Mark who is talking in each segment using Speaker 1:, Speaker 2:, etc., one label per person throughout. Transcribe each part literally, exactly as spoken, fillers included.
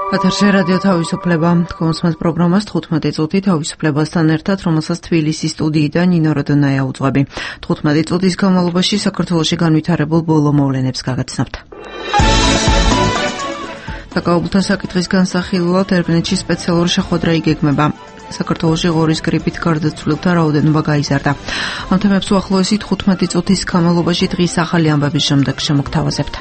Speaker 1: ეთერში რადიო თავისუფლება, თქვენს პროგრამას თხუთმეტი წუთი თავისუფლებასთან ერთად, რომელსაც თბილისის სტუდიიდან ნინო როდონაია უძღვები. თხუთმეტი წუთის განმავლობაში საქართველოში განვითარებულ ბოლო მოვლენებს გაგაცნობთ. საკაუბრთა საკითხის განსახილველად ერგნეტში სპეციალური შეხვედრა იგეგმება. საქართველოში ღორის გრიპით გარდაცვლილთა რაოდენობა გაიზარდა. ამ თემებს უახლოესი თხუთმეტი წუთის განმავლობაში დღის ახალი ამბების შემდეგ შემოგთავაზებთ.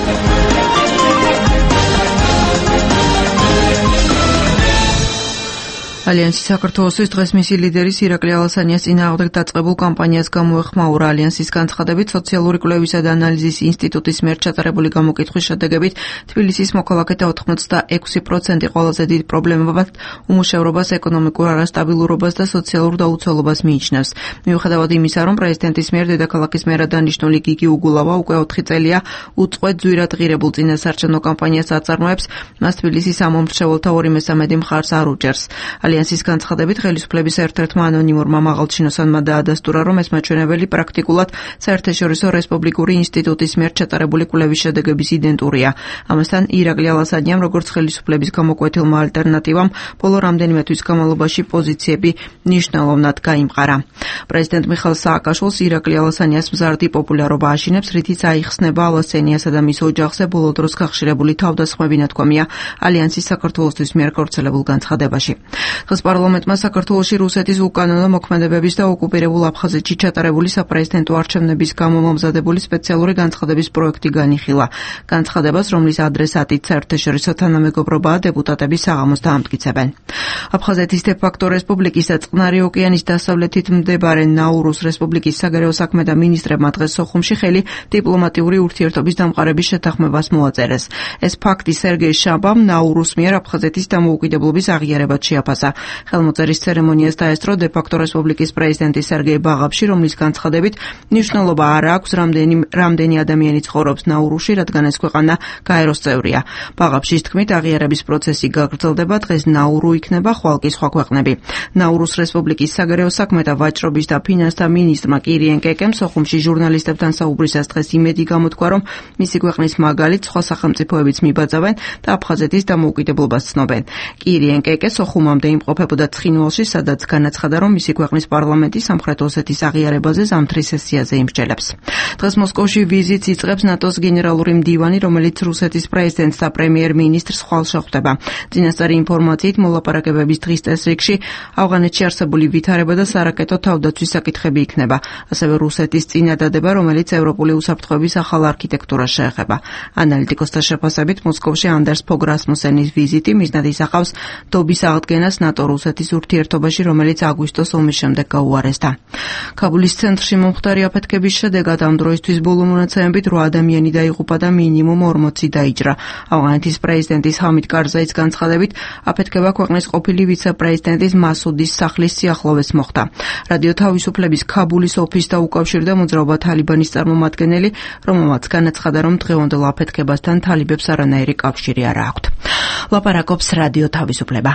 Speaker 1: ალიანსი საქართველოსთვის დღეს მისი ლიდერის ირაკლი ალასანიას წინააღმდეგ დაწყებულ კამპანიას გამოეხმაურა. ალიანსის განცხადებით, სოციალური კვლევისა და ანალიზის ინსტიტუტის მიერ ჩატარებული გამოკითხვის შედეგებით თბილისის მოქალაქეთა ოცდაექვსი პროცენტი ყველაზე დიდ პრობლემად უმუშევრობას, ეკონომიკურ არასტაბილურობას და სოციალურ დაუცველობას მიიჩნევს. მიუხედავად იმისა, რომ პრეზიდენტის მიერ დედაქალაქის მერად დანიშნული გიგი უგულავა უკვე ოთხი წელია უწყვეტ ძვირად ღირებულ წინასაარჩევნო კამპანიას აწარმოებს, მას თბილისის სამომრჩეველთა ორი მესამედი მხარს არ უჭერს. ალიანსის განცხადებით, ხელისუფლების ერთ-ერთმა ანონიმურმა მაღალჩინოსანმა დაადასტურა, რომ ეს მაჩვენებელი პრაქტიკულად საერთაშორისო რესპუბლიკური ინსტიტუტის მიერ ჩატარებული კვლევის შედეგების იდენტურია. ამასთან, ირაკლი ალასანიამ, როგორც ხელისუფლების გამოკვეთილმა ალტერნატივამ, ბოლო რამდენიმე თვის განმავლობაში პოზიციები მნიშვნელოვნად გაიმყარა. პრეზიდენტ მიხეილ სააკაშვილს ირაკლი ალასანიას მზარდი პოპულარობა აშინებს, რითიც აიხსნება ალასანიასა და მის ოჯახზე ბოლო დროს გახშირებული თავდასხმები ნათქვამია ალიანსის საქართველოსთვის მიერ გავრცელებულ განცხადებაში. დღეს პარლამენტმა საქართველოში რუსეთის უკანონო მოქმედებების და ოკუპირებულ აფხაზეთში ჩატარებული საპრეზიდენტო არჩევნების გამო მომზადებული სპეციალური განცხადების პროექტი განიხილა. განცხადებას, რომლის ადრესატიც საერთაშორისო თანამეგობრობაა, დეპუტატები საღამოს დაამტკიცებენ. აფხაზეთის დე-ფაქტო რესპუბლიკის და წყნარი ოკეანის დასავლეთით მდებარე ნაურუს რესპუბლიკის საგარეო საქმეთა მინისტრებმა დღეს სოხუმში ხელი დიპლომატიური ურთიერთობის დამყარების შეთანხმებას მოაწერეს. ეს ფაქტი სერგეი შაბამ ნაურუს მიერ აფხაზეთის დამოუკიდებლობის აღიარებად შეაფასა. ხელმოწერის ცერემონიას დაესწრო დე-ფაქტო რესპუბლიკის პრეზიდენტი სერგეი ბაღაფში, რომლის განცხადებით მნიშვნელობა არ აქვს რამდენი რამდენი ადამიანი ცხოვრობს ნაურუსში, რადგან ეს ქვეყანა გაეროს წევრია. ბაღაფშის თქმით, აღიარების პროცესი გაგრძელდება, დღეს ნაურუ იქნება, ხვალ კი სხვა ქვეყნები. ნაურუს რესპუბლიკის საგარეო საქმეთა, ვაჭრობის და ფინანსთა მინისტრმა კირიენ კეკემ სოხუმში ჟურნალისტებთან საუბრისას დღეს იმედი გამოთქვა, რომ მისი ქვეყნის მაგალით სხვა სახელმწიფოებიც მიბაძავენ და აფხაზეთის დამოუკიდებლობას ცნობენ. კირიენ კეკე სოხუმამდე იმყოფებოდა ცხინვალში, სადაც განაცხადა, რომ მისი ქვეყნის პარლამენტი სამხრეთ ოსეთის აღიარებაზე ზამთრის სესიაზე იმსჯელებს. დღეს მოსკოვში ვიზიტს იწყებს ნატოს გენერალური მდივანი, რომელიც რუსეთის პრეზიდენტს და პრემიერ-მინისტრს ხვალ შეხვდება. წინასწარი ინფორმაციით, მოლაპარაკებების დღის წესრიგში ავღანეთში არსებული ვითარება და სარაკეტო თავდაცვის საკითხები იქნება. ასევე რუსეთის წინადადება, რომელიც ევროპული უსაფრთხოების ახალ არქიტექტურას შეეხება. ანალიტიკოსთა შეფასებით, მოსკოვში ანდერს ფოგ რასმუსენის ვიზიტი მიზნად ისახავს დობის აღდგენას ნატო-რუსეთის ურთიერთობაში, რომელიც აგვისტოს ომის შემდეგ გაუარესდა. ქაბულის ცენტრში მომხდარი აფეთქების შედეგად ამ დროისთვის ბოლო მონაცემებით რვა ადამიანი დაიღუპა და მინიმუმ ორმოცი დაიჭრა. ავღანეთის პრეზიდენტის ჰამიდ კარზაის განცხადებით, აფეთქება ქვეყნის ყოფილი ვიცე-პრეზიდენტის მასუდის სახლის სიახლოვეს მოხდა. რადიო თავისუფლების ქაბულის ოფისს დაუკავშირდა მოძრაობა თალიბანის წარმომადგენელი, რომელმაც განაცხადა, რომ დღევანდელ აფეთქებასთან თალიბებს არანაირი კავშირი არ აქვთ. ლაპარაკობს რადიო თავისუფლება.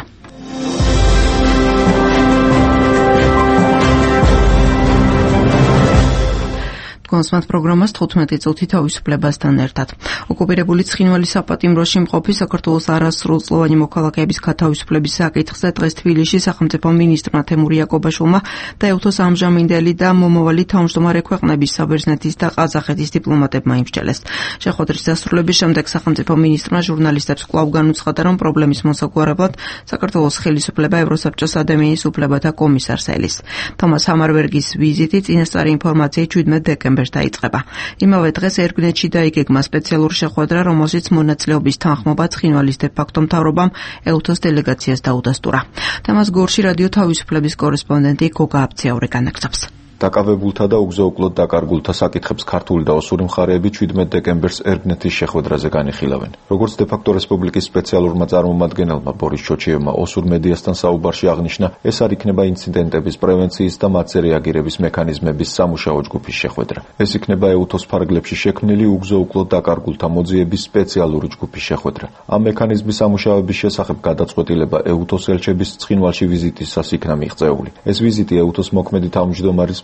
Speaker 1: კონსმათ პროგრამას თხუთმეტი წუთი თავისუფლებასთან ერთად. ოკუპირებული ცხინვალის საპატიმროში მყოფი საქართველოს არასრულწლოვანი მოქალაქეების გათავისუფლების საკითხზე დღეს თბილისში სახელმწიფო მინისტრმა თემური იაკობაშვილმა დაეუფლოს ამჟამინდელი და მომავალი თავმჯდომარე ქვეყნების საბერძნეთის და ყაზახეთის დიპლომატებმა იმსჯელეს. შეხვედრის დასრულების შემდეგ სახელმწიფო მინისტრმა ჟურნალისტებს კვლავ განუცხადა, რომ პრობლემის მოსაგვარებლად საქართველოს ხელისუფლება ევროსაბჭოს ადამიანის უფლებათა კომისარს ელის. თომას ჰამარბერგის ვიზიტი წინასწარი ინფორმაციით შვიდმეტ დეკემბერს დაიწყება. იმავე დღეს ერგნეტში დაიგეგმა სპეციალური შეხვედრა, რომელშიც მონაწილეობის თანხმობა ცხინვალის დე-ფაქტო მთავრობამ ეუთოს დელეგაციას დაუდასტურა. თემას გორში რადიო თავისუფლების კორესპონდენტი გოგა აბციაური განაგრძობს.
Speaker 2: დაკავებულთა და უგზო-უკლოდ დაკარგულთა საკითხებს ქართული და ოსური მხარეები შვიდმეტ დეკემბერს ერგნეთის შეხვედრაზე განიხილავენ. როგორც დე-ფაქტო რესპუბლიკის სპეციალურმა წარმომადგენელმა ბორის ჩოჩიევმა ოსურ მედიასთან საუბარში აღნიშნა, ეს არ იქნება ინციდენტების პრევენციის და მათზე რეაგირების მექანიზმების სამუშაო ჯგუფის შეხვედრა. ეს იქნება ეუთოს ფარგლებში შექმნილი უგზო-უკლოდ დაკარგულთა მოძიების სპეციალური ჯგუფის შეხვედრა. ამ მექანიზმის სამუშაოების შესახებ გადაწყვეტილება ეუთოს ელჩების ცხინვალში ვიზიტისას იქნა მიღწეული. ეს ვიზიტი ეუთოს მოქმედი თავმჯდომარის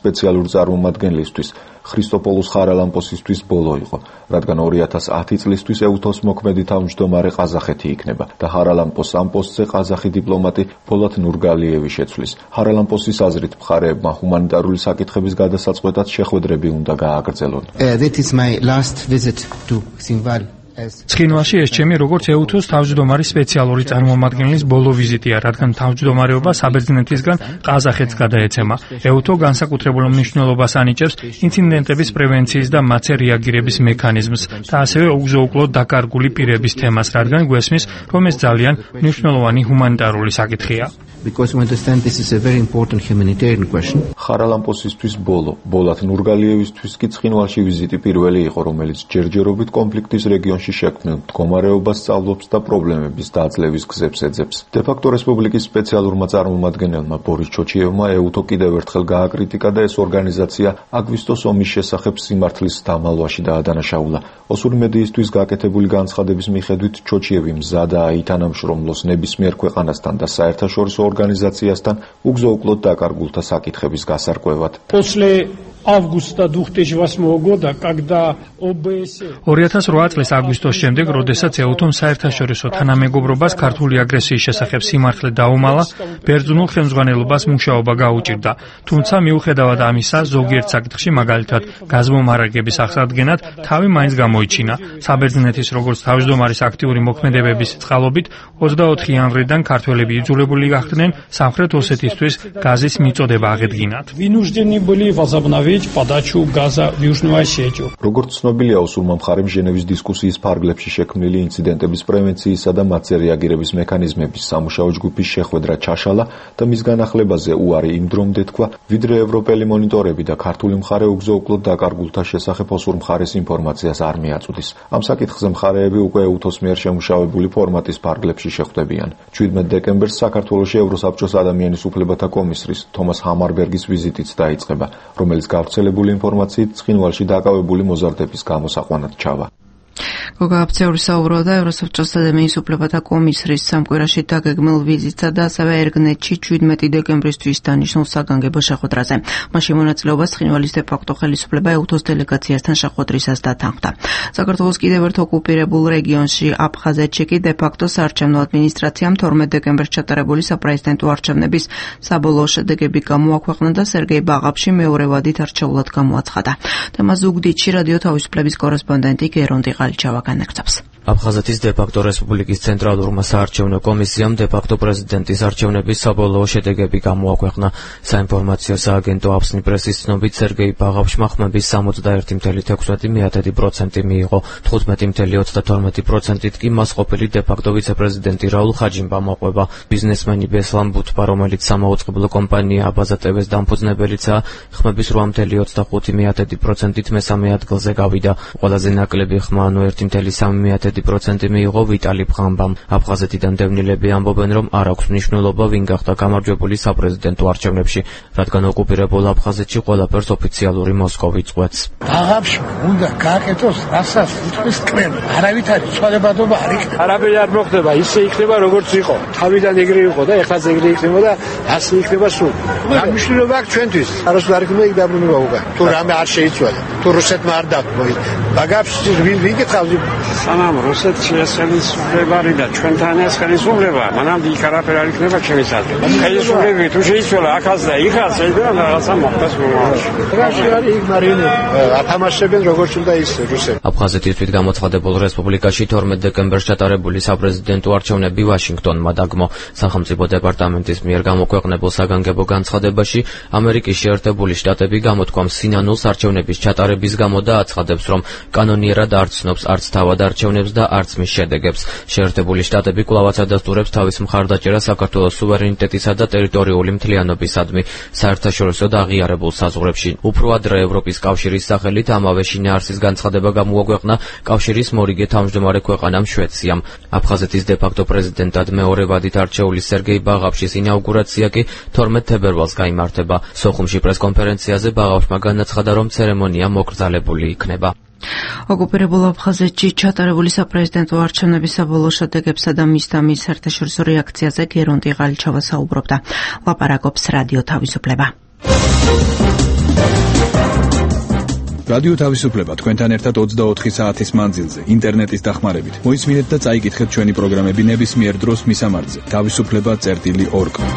Speaker 2: სპეციალურ წარმომადგენლისთვის ქრისტოპოლუს ხარალამპოსისთვის ბოლო იყო, რადგან ორი ათას ათი წლისთვის ეუთოს მოქმედი თავმჯდომარე ყაზახეთი იქნება და ხარალამპოს ამ პოსტზე ყაზახი დიპლომატი ბოლათ ნურგალიევი შეცვლის. ხარალამპოსის აზრით მხარეებმა ჰუმანიტარული საკითხების გადასაწყვეტად შეხვედრები უნდა გააგრძელონ.
Speaker 3: Uh, that is my last visit to Xinval.
Speaker 4: ცხინვალში ეს ჩემი როგორც ეუთოს თავმჯდომარის სპეციალური წარმომადგენლის ბოლო ვიზიტია, რადგან თავმჯდომარეობა საბერძნეთისგან ყაზახეთს გადაეცემა. ეუთო განსაკუთრებულ მნიშვნელობას ანიჭებს ინციდენტების პრევენციის და მათზე რეაგირების მექანიზმს და ასევე უგზო-უკლოდ დაკარგული პირების თემას, რადგან გვესმის, რომ ეს ძალიან მნიშვნელოვანი ჰუმანიტარული საკითხია.
Speaker 3: Because we understand this is a very important humanitarian question.
Speaker 2: ხარალამპოსისთვის ბოლო, ბოლათ ნურგალიევისთვის კი ცხინვალში ვიზიტი პირველი იყო, რომელიც ჯერჯერობით კონფლიქტის რეგიონში შექმნილ მდგომარეობას სწავლობს და პრობლემების დაძლევის გზებს ეძებს. დე-ფაქტო რესპუბლიკის სპეციალურმა წარმომადგენელმა ბორის ჩოჩიევმა ეუთო კიდევ ერთხელ გააკრიტიკა და ეს ორგანიზაცია აგვისტოს ომის შესახებ სიმართლის დამალვაში დაადანაშაულა. ოსური მედიისთვის გაკეთებული განცხადების მიხედვით ჩოჩიევი მზადაა ითანამშრომლოს ნებისმიერ ქვეყანასთან და საერთაშორისო ორგანიზაციასთან უგზო-უკლოდ დაკარგულთა საკითხების გასარკვევად.
Speaker 5: августа две тысячи восьмого года, когда ОБСЕ
Speaker 4: ორი ათას რვა წლის აგვისტოს შემდეგ, როდესაც ეუთომ საერთაშორისო თანამეგობრობას ქართული აგრესიის შესახებ სიმართლე დაუმალა, ბერძნულ ხელმძღვანელობას მუშაობა გაუჭირდა. თუმცა მიუხედავად ამისა, ზოგიერთ საკითხში, მაგალითად, გაზმომარაგების აღსადგენად, თავი მაინც გამოიჩინა. საბერძნეთის როგორც თავმჯდომარის აქტიური მოქმედებების წყალობით, ოცდაოთხი იანვრიდან ქართველები იძულებული გახდნენ სამხრეთ ოსეთისთვის გაზის მიწოდება აღედგინათ.
Speaker 5: вынуждены были возобновить подачу газа в Южную Осетию.
Speaker 2: როგორც ცნობილია, ოსურმა მხარემ ჟენევის დისკუსიის ფარგლებში შექმნილი ინციდენტების პრევენციისა და მათზე რეაგირების მექანიზმების სამუშაო ჯგუფის შეხვედრა ჩაშალა და მის განახლებაზე უარი იმ დრომდე თქვა, ვიდრე ევროპელი მონიტორები და ქართული მხარე უგზო-უკლოდ დაკარგულთა შესახებ ოსურ მხარეს ინფორმაციას არ მიაწვდის. ამ საკითხზე მხარეები უკვე ეუთოს მიერ შემუშავებული ფორმატის ფარგლებში შეხვდებიან. შვიდმეტ დეკემბერს საქართველოში ევროსაბჭოს ადამიანის უფლებათა კომისრის თომას ჰამარბერგის ვიზიტიც დაიწყება, რომელიც გავრცელებული ინფორმაციით ცხინვალში დაკავებული მოზარდების გამოსაყვანად ჩავა.
Speaker 1: გოგა აფცეური საუბრობდა ევროსაბჭოს ადამიანის უფლებათა კომისრის სამკვირაში დაგეგმილ ვიზიტსა და ასევე ერგნეთში შვიდმეტი დეკემბრისთვის დანიშნულ საგანგებო შეხვედრაზე. მასში მონაწილეობას ცხინვალის დე-ფაქტო ხელისუფლება ეუთოს დელეგაციასთან შეხვედრისას დათანხმდა. საქართველოს კიდევ ერთ ოკუპირებულ რეგიონში აფხაზეთში კი დე-ფაქტო საარჩევნო ადმინისტრაციამ თორმეტ დეკემბერს ჩატარებული საპრეზიდენტო არჩევნების საბოლოო შედეგები გამოაქვეყნა და სერგეი ბაღაფში მეორე ვადით არჩეულად გამოაცხადა. თემას ზუგდიდში რადიო თავისუფლების კორესპონდენტი გერონდი ყალჩავა განაგრძობს.
Speaker 6: აფხაზეთის დე-ფაქტო რესპუბლიკის ცენტრალურმა საარჩევნო კომისიამ დე-ფაქტო პრეზიდენტის არჩევნების საბოლოო შედეგები გამოაქვეყნა. საინფორმაციო სააგენტო აფსნი პრესის ცნობით სერგეი ბაღავშმა ხმების სამოცდაერთი წუთი ექვსი პროცენტი მიიღო. თხუთმეტი წუთი ოცდათორმეტი პროცენტით კი მას ყოფილი დე-ფაქტო ვიცე-პრეზიდენტი რაულ ხაჯიმბა მოყვება. ბიზნესმენი ბესლან ბუთბა, რომელიც სამაუწყებლო კომპანია აბაზა ტე ვეს დამფუძნებელიცაა, ხმების რვა წუთი ოცდახუთი პროცენტით მესამე ადგილზე გავიდა. ყველაზე ნაკლები ხმა, ანუ ერთი წუთი სამი პროცენტი მიიღო ვიტალი ფხამბამ. აფხაზეთიდან დევნილები ამბობენ, რომ არ აქვს მნიშვნელობა, ვინ გახდა გამარჯვებული საპრეზიდენტო არჩევნებში, რადგან ოკუპირებულ აფხაზეთში ყველაფერს ოფიციალური მოსკოვი წყვეტს.
Speaker 7: ბაღავში უნდა გააკეთოს რასაც უთქმის კრემლი. არავითარი ცვალებადობა არ იქნება. არაფერი არ მოხდება, ისე იქნება როგორც იყო. თავიდან ეგრე იყო და ეხლა ეგრე იქნება და ასე იქნება სულ. რა მნიშვნელობა აქვს ჩვენთვის? არასდროს არ იქნება იქ დაბრუნება უკან. თუ რამე არ შეიცვალა, თუ რუსეთმა არ დაგმოი. ბაღავში ვინ ვინ გითხავს?
Speaker 8: სანამ რუსეთში ეს ხელისუფლებარი და ჩვენთან ეს ხელისუფლება, მანამდე იქ არაფერი არ იქნება ჩემისადმი. ხელისუფლები თუ შეიცვალა ახალს და იქაც შეიძლება რაღაცა მოხდეს მომავალში.
Speaker 7: რაში არის იქ მარიონეტი? ათამაშებენ როგორც უნდა ის რუსები.
Speaker 6: აფხაზეთის თვით გამოცხადებულ რესპუბლიკაში თორმეტ დეკემბერს ჩატარებული საპრეზიდენტო არჩევნები ვაშინგტონმა დაგმო. სახელმწიფო დეპარტამენტის მიერ გამოქვეყნებულ საგანგებო განცხადებაში ამერიკის შეერთებული შტატები გამოთქვამს სინანულს არჩევნების ჩატარების გამო და აცხადებს, რომ კანონიერად არ ცნობს არც თავად არჩევნებს და არც მის შედეგებს. შეერთებული შტატები კვლავაც ადასტურებს თავის მხარდაჭერას საქართველოს სუვერენიტეტისა და ტერიტორიული მთლიანობისადმი საერთაშორისო და აღიარებულ საზღვრებში. უფრო ადრე ევროპის კავშირის სახელით ამავე შინაარსის განცხადება გამოაქვეყნა კავშირის მორიგე თავმჯდომარე ქვეყანამ შვეციამ. აფხაზეთის დე-ფაქტო პრეზიდენტად მეორე ვადით არჩეული სერგეი ბაღავშის ინაუგურაცია კი თორმეტ თებერვალს გაიმართება. სოხუმში პრესკონფერენციაზე ბაღავშმა განაცხადა, რომ ცერემონია მოკრძალებული იქნება.
Speaker 1: ოკუპირებულ აფხაზეთში ჩატარებული საპრეზიდენტო არჩევნების საბოლოო შედეგებსა და მის და მის საერთაშორისო რეაქციაზე გერონდი ყალჩავა საუბრობდა. ლაპარაკობს რადიო თავისუფლება.
Speaker 9: რადიო თავისუფლება თქვენთან ერთად ოცდაოთხი საათის მანძილზე ინტერნეტის დახმარებით. მოისმინეთ და წაიკითხეთ ჩვენი პროგრამები ნებისმიერ დროს მისამართზე თავისუფლება წერტილი ორ კომ.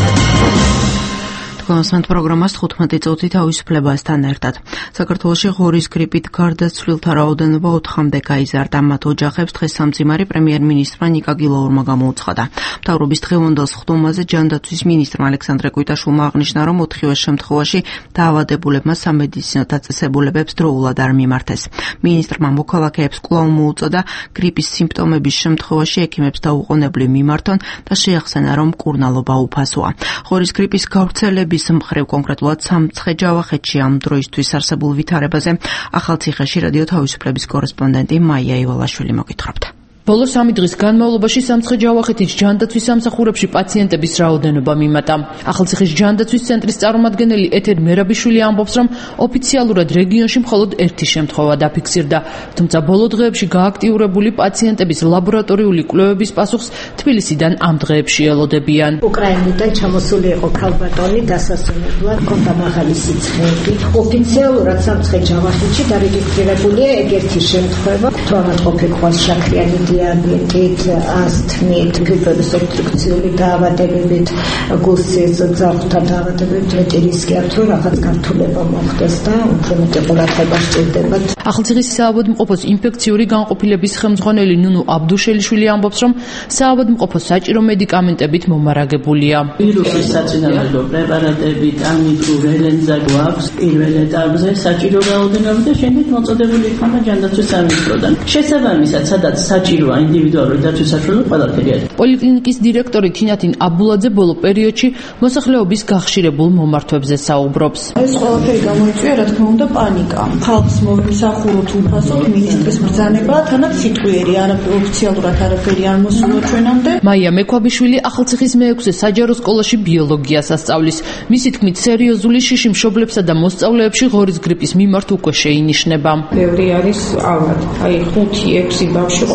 Speaker 1: Კონსმენტ პროგრამას თხუთმეტი წუთი თავისუფლებასთან ერთად. საქართველოში ღორის გრიპით გარდაცვლილთა რაოდენობა ოთხამდე გაიზარდა. მათ ოჯახებს დღეს სამძიმარი პრემიერ-მინისტრმა ნიკა გილაურმა გამოუცხადა. მთავრობის დღევანდელ სხდომაზე ჯანდაცვის მინისტრმა ალექსანდრე კვიტაშვილმა აღნიშნა, რომ ოთხივე შემთხვევაში დაავადებულებმა სამედიცინო დაწესებულებებს დროულად არ მიმართეს. მინისტრმა მოქალაქეებს კვლავ მოუწოდა გრიპის სიმპტომების შემთხვევაში ექიმებს დაუყოვნებლივ მიმართონ და შეახსენა, რომ მკურნალობა უფასოა. ღორის გრიპის გავრცელება მხრივ კონკრეტულად სამცხე-ჯავახეთში ამ დროისთვის არსებულ ვითარებაზე ახალციხეში რადიო თავისუფლების კორესპონდენტი მაია ივალაშვილი მოგითხრობდა.
Speaker 10: ბოლო სამი დღის განმავლობაში სამცხე-ჯავახეთის ჯანდაცვის სამსახურებში პაციენტების რაოდენობა მიმატა. ახალციხის ჯანდაცვის ცენტრის წარმომადგენელი ეთერ მერაბიშვილი ამბობს, რომ ოფიციალურად რეგიონში მხოლოდ ერთი შემთხვევა დაფიქსირდა, თუმცა ბოლო დღეებში გააქტიურებული პაციენტების ლაბორატორიული კვლევების პასუხს თბილისიდან ამ დღეებში ელოდებიან.
Speaker 11: უკრაინიდან ჩამოსული იყო ქალბატონი დასასვენებლად, ჰქონდა მაღალი სიცხეები. ოფიციალურად სამცხე-ჯავახეთში დარეგისტრირებულია ეგერთი შემთხვევა, თვალმატყოფი ქვის შაქრიანი დიაბეტით, ასთმით, გრიპების ობსტრუქციული დაავადებებით, გულსის ძაღლთა დაავადებებით მეტი რისკი აქვს, რომ რაღაც გართულება მოხდეს და უფრო მეტი ყურადღება სჭირდებათ.
Speaker 10: ახალციხის საავადმყოფოს ინფექციური განყოფილების ხელმძღვანელი ნუნუ აბდუშელიშვილი ამბობს, რომ საავადმყოფო საჭირო მედიკამენტებით მომარაგებულია.
Speaker 12: ვირუსის საწინააღმდეგო პრეპარატები, ტამიფლუ, რელენზა გვაქვს პირველ ეტაპზე საჭირო რაოდენობა და შემდეგ მოწოდებული იქნება ჯანდაცვის სამინისტროდან. შესაბამისად, სადაც საჭირო ინდივიდუალური დაცვის საშუალება ყველაფერი არის.
Speaker 10: პოლიკლინიკის დირექტორი თინათინ აბულაძე ბოლო პერიოდში მოსახლეობის გახშირებულ მომართვებზე საუბრობს.
Speaker 13: ეს ყველაფერი გამოიწვია, რა თქმა უნდა, პანიკა. ხალხს მოვიმსახუროთ უფასოდ მინისტრის ბრძანება, თანაც სიტყვიერი, არაფერი ოფიციალურად არაფერი არ მოსულა ჩვენამდე.
Speaker 10: მაია მექვაბიშვილი ახალციხის მეექვსე საჯარო სკოლაში ბიოლოგიას ასწავლის. მისი თქმით, სერიოზული შიში მშობლებსა და მოსწავლეებში ღორის გრიპის მიმართ უკვე შეინიშნება.
Speaker 14: ბევრი არის ავად. აი ხუთი ექვსი ბავშვი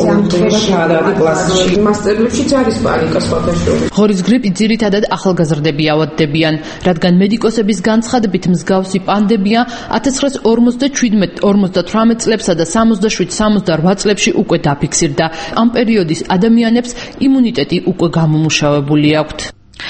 Speaker 10: ღორის გრიპით ძირითადად ახალგაზრდები ავადდებიან, რადგან მედიკოსების განცხადებით მსგავსი პანდემია ათას ცხრაასი ორმოცდათვრამეტ წლებსა და სამოცდაშვიდ სამოცდაოთხ წლებში უკვე დაფიქსირდა. ამ პერიოდის ადამიანებს იმუნიტეტი უკვე გამომუშავებული აქვთ.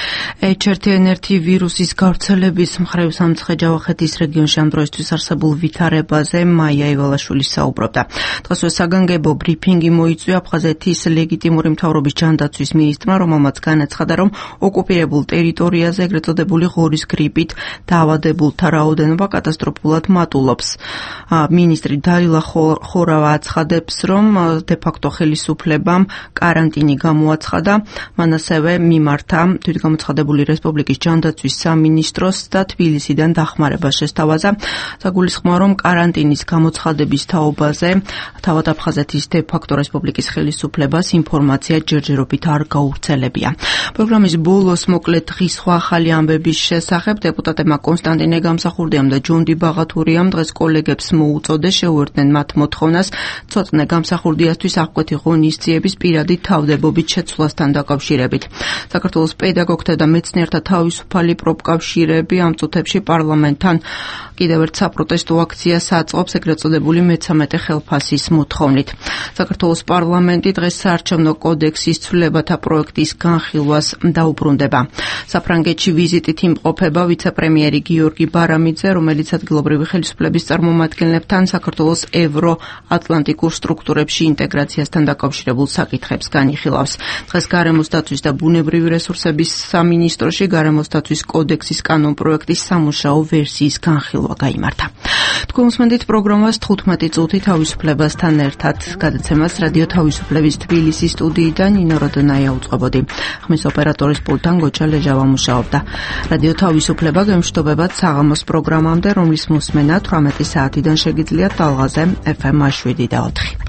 Speaker 1: ეჩ ერთ ენ ერთი ვირუსის გავრცელების მხრივ სამცხე-ჯავახეთის რეგიონში ამ დროისთვის არსებულ ვითარებაზე მაია ივალაშვილი საუბრობდა. დღესვე საგანგებო ბრიფინგი მოიწვია აფხაზეთის ლეგიტიმური მთავრობის ჯანდაცვის მინისტრმა, რომელმაც განაცხადა, რომ ოკუპირებულ ტერიტორიაზე ეგრეთ წოდებული ღორის გრიპით დაავადებულთა რაოდენობა კატასტროფულად მატულობს. მინისტრი დაილა ხორავა აცხადებს, რომ დე-ფაქტო ხელისუფლებამ კარანტინი გამოაცხადა, მან ასევე მიმართა გამოცხადებული რესპუბლიკის ჯანდაცვის სამინისტროს და თბილისიდან დახმარება შესთავაზა. საგულისხმოა, რომ კარანტინის გამოცხადების თაობაზე თავად აფხაზეთის დე-ფაქტო რესპუბლიკის ხელისუფლებას ინფორმაცია ჯერჯერობით არ გაუვრცელებია. პროგრამის ბოლოს მოკლედ დღის სხვა ახალი ამბების შესახებ დეპუტატებმა კონსტანტინე გამსახურდიამ და ჯონდი ბაღათურიამ დღეს კოლეგებს მოუწოდეს შეუერთდნენ მათ მოთხოვნას ცოტნე გამსახურდიასთვის აღკვეთი ღონისძიების პირადი თავდებობით შეცვლასთან დაკავშირებით. საქართველოს პედაგოგთა და მეცნიერთა თავისუფალი პროფკავშირები ამ წუთებში პარლამენტთან კიდევ ერთ საპროტესტო აქციას აწყობს ეგრეთ წოდებული მეცამეტე ხელფასის მოთხოვნით. საქართველოს პარლამენტი დღეს საარჩევნო კოდექსის ცვლილებათა პროექტის განხილვას დაუბრუნდება. საფრანგეთში ვიზიტით იმყოფება ვიცე-პრემიერი გიორგი ბარამიძე, რომელიც ადგილობრივი ხელისუფლების წარმომადგენლებთან საქართველოს ევროატლანტიკურ სტრუქტურებში ინტეგრაციასთან დაკავშირებულ საკითხებს განიხილავს. დღეს გარემოს დაცვის და ბუნებრივი რესურსების სამინისტროში გარემოს დაცვის კოდექსის კანონპროექტის სამუშაო ვერსიის განხილვა გაიმართა. თქვენ უსმენთ პროგრამას თხუთმეტი წუთი თავისუფლებასთან ერთად. გადაცემას რადიო თავისუფლების თბილისის სტუდიიდან ნინო როდონაია უწყობოდი. ხმის ოპერატორის პულტთან გოჩა ლეჟავა მუშაობდა. რადიო თავისუფლება გემშვიდობებად საღამოს პროგრამამდე, რომლის მოსმენა თვრამეტი საათიდან შეგიძლიათ ტალღაზე ეფ ემ შვიდი და ოთხი.